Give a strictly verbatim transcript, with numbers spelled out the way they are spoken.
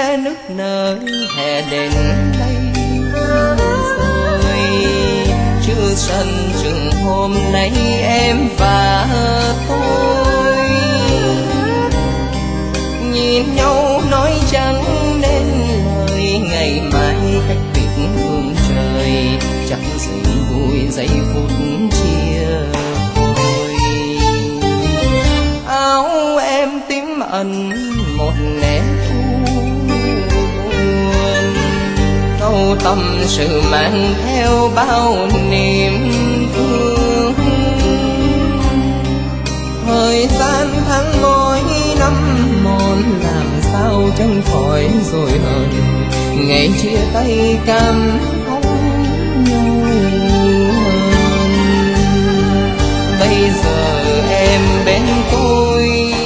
sẽ nức nở hè đến đây rồi. Chưa sân chừng hôm nay em và tôi nhìn nhau nói chẳng nên lời, ngày mai cách biệt phương trời chẳng dừng vui giây phút chia phôi. Áo em tím ẩn một nét buồn, câu tâm sự mang theo bao niềm thương. Thời gian tháng mỗi năm một làm sao tránh khỏi rồi hờn, ngày chia tay cảm thông nhau hơn. Bây giờ em bên tôi